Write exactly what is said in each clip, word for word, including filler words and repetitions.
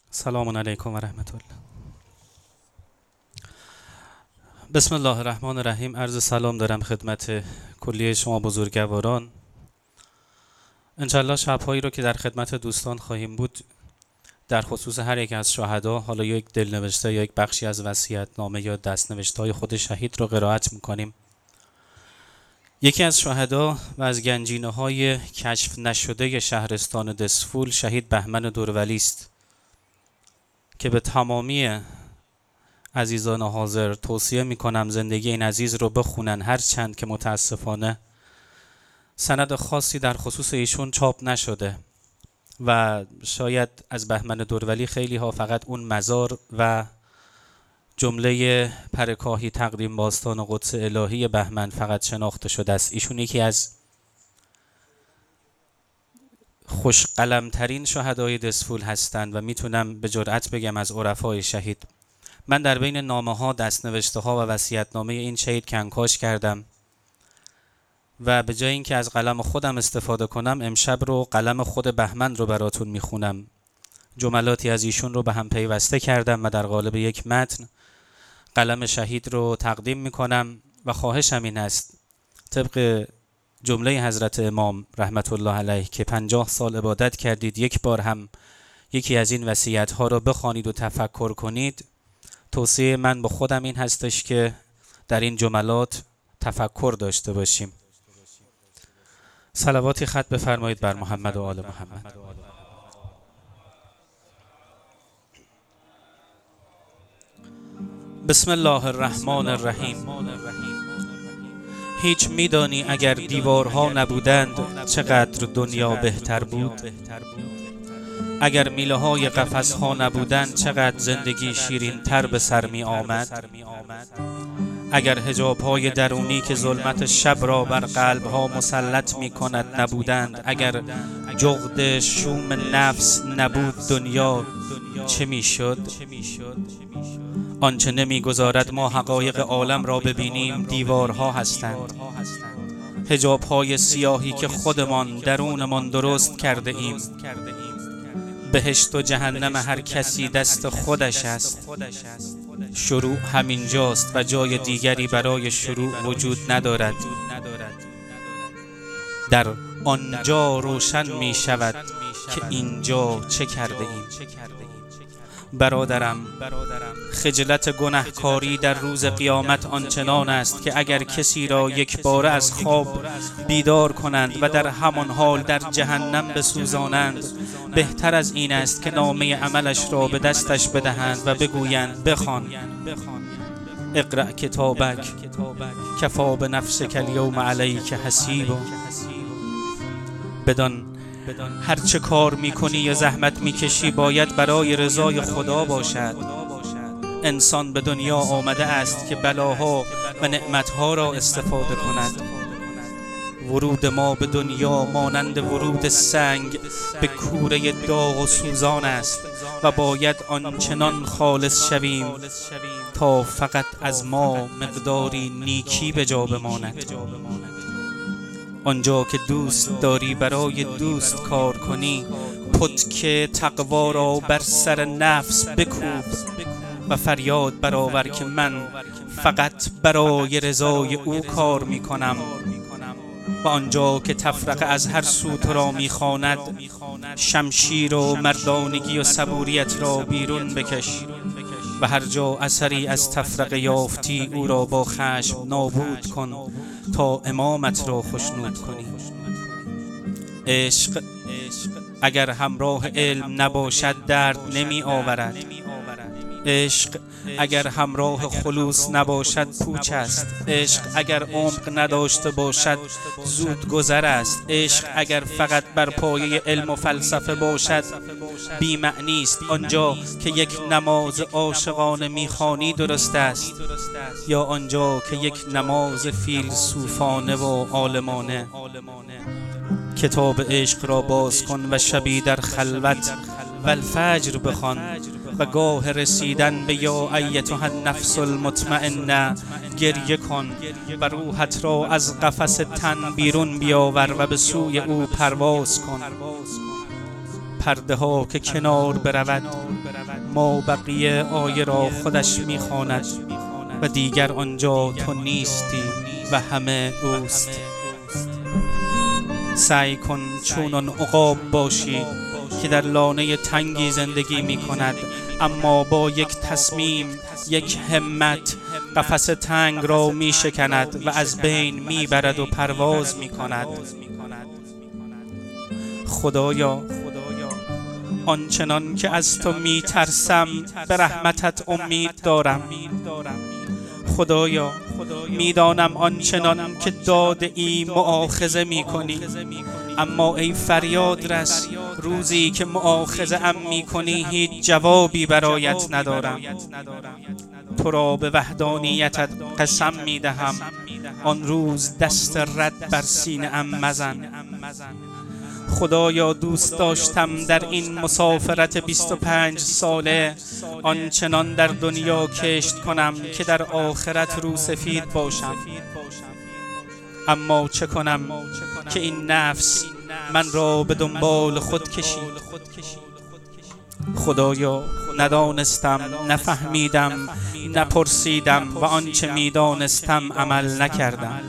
سلام علیکم و رحمت الله. بسم الله الرحمن الرحیم. عرض سلام دارم خدمت کلیه شما بزرگواران. انشالله شب‌هایی رو که در خدمت دوستان خواهیم بود در خصوص هر یک از شهدا، حالا یک دلنوشته یا یک بخشی از وصیت‌نامه یا دست‌نوشته‌های خود شهید رو قرائت می‌کنیم. یکی از شهدا و از گنجینه‌های کشف نشده شهرستان دسفول شهید بهمن دورولی است که به تمامی عزیزان حاضر توصیه میکنم زندگی این عزیز رو بخونن، هر چند که متاسفانه سند خاصی در خصوص ایشون چاپ نشده و شاید از بهمن دورولی خیلی ها فقط اون مزار و جمله پرکاهی تقدیم باستان قدس الهی بهمن فقط شناخته شده است. ایشون یکی از خوش قلمترین شهدای دسفول هستند و میتونم به جرئت بگم از عرفای شهید. من در بین نامه ها، دستنوشته ها و وصیت‌نامه این شهید کنکاش کردم و به جای اینکه از قلم خودم استفاده کنم امشب رو قلم خود بهمن رو براتون میخونم. جملاتی از ایشون رو به هم پیوسته کردم و در قالب یک متن قلم شهید رو تقدیم میکنم و خواهشم این است طبق جمله حضرت امام رحمت الله علیه که پنجاه سال عبادت کردید یک بار هم یکی از این وصیت ها رو بخوانید و تفکر کنید. توصیه من به خودم این هستش که در این جملات تفکر داشته باشیم. صلواتی ختم بفرمایید بر محمد و آل محمد. بسم الله الرحمن الرحیم. هیچ میدانی اگر دیوارها نبودند چقدر دنیا بهتر بود؟ اگر میله های قفس ها نبودند چقدر زندگی شیرین تر به سر می آمد؟ اگر حجاب های درونی که ظلمت شب را بر قلب ها مسلط می کند نبودند، اگر جغد شوم نفس نبود دنیا چه می شد؟ آنچه نمی گذارد ما حقایق عالم را ببینیم دیوارها هستند، حجاب های سیاهی که خودمان درونمان درست کرده ایم. بهشت و جهنم هر کسی دست خودش است. شروع همین جاست و جای دیگری برای شروع وجود ندارد. در آنجا روشن می شود که اینجا چه کرده ایم. برادرم، خجلت گناهکاری در روز قیامت آنچنان است که اگر کسی را یک بار از خواب بیدار کنند و در همان حال در جهنم بسوزانند، بهتر از این است که نامه عملش را به دستش بدهند و بگویند بخوان. اقرأ کتابک کفی بنفسک الیوم علیک حسیبا. بدان هر چه کار میکنی یا زحمت میکشی باید برای رضای خدا باشد. انسان به دنیا آمده است که بلاها و نعمتها را استفاده کند. ورود ما به دنیا مانند ورود سنگ به کوره داغ و سوزان است و باید آنچنان خالص شویم تا فقط از ما مقداری نیکی به جا بماند. آنجا که دوست داری برای دوست کار کنی، پتک تقوا را بر سر نفس بکوب و فریاد برآور که من فقط برای رضای او کار می کنم. و آنجا که تفرقه از هر سو تو را می خواند، شمشیر و مردانگی و صبوریت را بیرون بکش و هر جا اثری از تفرقه یافتی او را با خشم نابود کن تا امامت را خشنود کنی. عشق اگر همراه علم نباشد درد نمی آورد. عشق اگر همراه خلوص نباشد پوچ است. عشق اگر عمق نداشته باشد زود گذر است. عشق اگر فقط بر پایه علم و فلسفه باشد بی معنی است. آنجا که یک نماز عاشقانه میخوانی درست است یا آنجا که یک نماز فیلسوفانه و عالمانه؟ کتاب عشق را باز کن و شبی در خلوت و الفجر بخوان و گاه رسیدن به یا ایتها النفس المطمئنه گریه کن و روحت را از قفس تن بیرون بیاور و به سوی او پرواز کن. پرده ها که کنار برود، ما بقیه آیه را خودش میخواند و دیگر آنجا تو نیستی و همه اوست. سعی کن چونان عقاب باشی که در لانه تنگی زندگی می کند، اما با یک تصمیم، یک همت قفس تنگ را می شکند و از بین می برد و پرواز می کند. خدایا آنچنان که از تو می ترسم به رحمتت امید دارم. خدایا میدانم آنچنان که داده ای مؤاخذه می کنی، اما ای فریاد رس، روزی که مؤاخذه ام می کنی هیچ جوابی برایت ندارم. تو را به وحدانیتت قسم می دهم، آن روز دست رد بر سینه ام مزن. خدایا دوست داشتم در این مسافرت بیست و پنج ساله آنچنان در دنیا کشت کنم که در آخرت رو سفید باشم، اما چه کنم که این نفس من را به دنبال خود کشید. خدایا ندانستم، نفهمیدم، نپرسیدم و آنچه میدانستم عمل نکردم.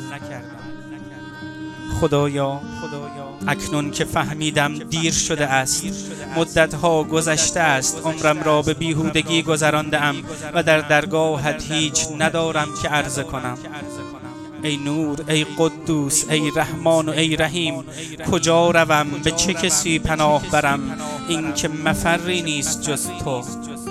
خدایا اکنون که فهمیدم دیر شده است، مدتها گذشته است، عمرم را به بیهودگی گذراندم و در درگاهت هیچ ندارم که عرضه کنم. ای نور، ای قدوس، ای رحمان و ای رحیم، کجا روم؟ به چه کسی پناه برم؟ این که مفری نیست جز تو.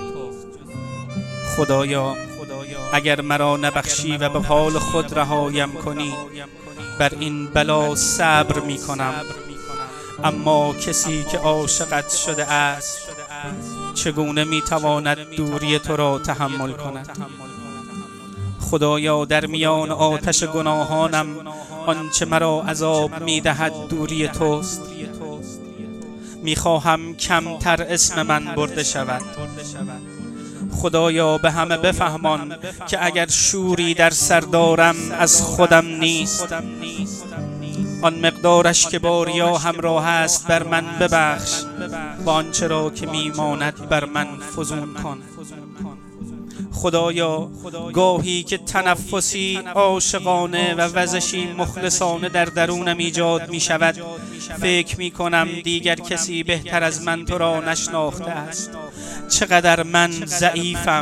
خدایا اگر مرا نبخشی و به حال خود رهایم کنی، بر این بلا صبر می کنم، اما کسی که عاشقت شده است چگونه می تواند دوری تو را تحمل کند؟ خدایا در میان آتش گناهانم آنچه مرا عذاب می دهد دوری توست. می خواهم کمتر اسم من برده شود. خدایا به همه بفهمان که اگر شوری در سر دارم از خودم نیست. آن مقدارش که با ریا همراه است بر من ببخش و آنچه را که میماند بر من فزون کن. خدایا گاهی که تنفسی عاشقانه و وزشی مخلصانه در درونم ایجاد می شود، فکر می کنم دیگر کسی بهتر از من تو را نشناخته است. چقدر من ضعیفم.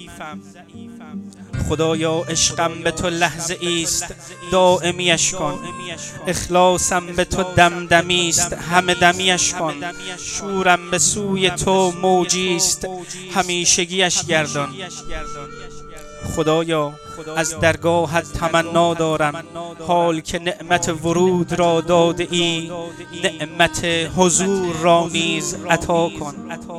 خدایا عشقم به تو لحظه ایست، دائمیش کن. اخلاصم به تو دمدمی است، همه دمیش کن. شورم به سوی تو موجیست، همیشگیش گردان. خدایا از درگاهت تمنا دارم، حال که نعمت ورود را داده ای، نعمت حضور را نیز عطا کن.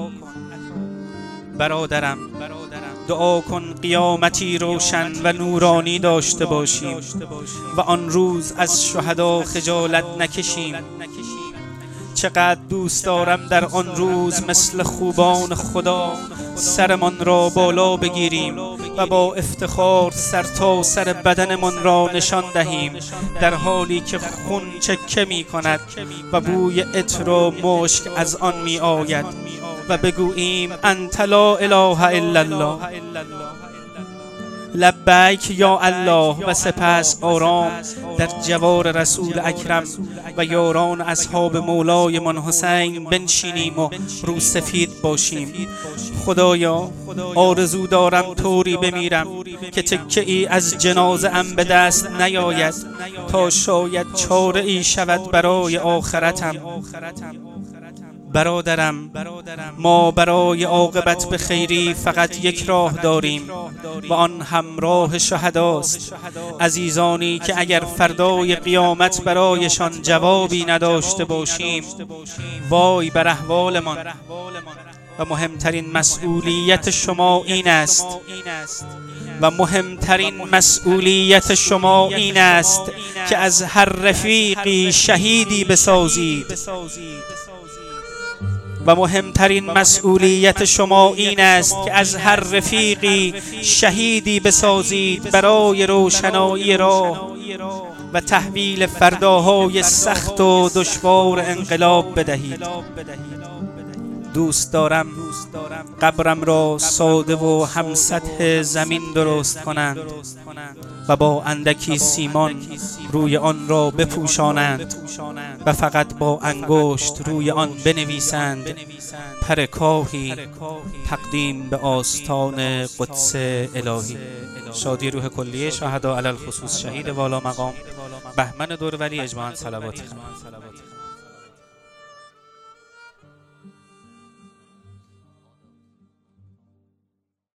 برادرم دعا کن قیامتی روشن و نورانی داشته باشیم و آن روز از شهدا خجالت نکشیم. چقدر دوست دارم در آن روز مثل خوبان خدا سرمان را بالا بگیریم و با افتخار سر تا سر بدنمان را نشان دهیم، در حالی که خون چکه می کند و بوی عطر و مشک از آن می آید و بگوییم انت لا اله الا الله، لبیک یا الله، و سپس آرام در جوار رسول اکرم و یاران اصحاب مولای من حسین بنشینیم و رو سفید باشیم. خدایا آرزو دارم طوری بمیرم که تکه ای از جنازه ام به دست نیاید تا شاید چاره ای شود برای آخرتم. برادرم ما برای عاقبت به خیری فقط یک راه داریم و آن هم راه شهداست. عزیزانی که اگر فردای قیامت برایشان جوابی نداشته باشیم، وای بر احوالمان. و مهمترین مسئولیت شما این است و مهمترین مسئولیت شما این است که از هر رفیقی شهیدی بسازید و مهمترین مسئولیت شما این است که از هر رفیقی شهیدی بسازید برای روشنایی راه و تحویل فرداهای سخت و دشوار انقلاب بدهید. دوست دارم قبرم را ساده و هم سطح زمین درست کنند و با اندکی سیمان روی آن را بپوشانند و فقط با انگشت روی آن بنویسند پر کاهی تقدیم به آستان قدس الهی. شادی روح کلیه شهدا علی الخصوص شهید والا مقام بهمن دوروری اجماعاً صلوات خانم.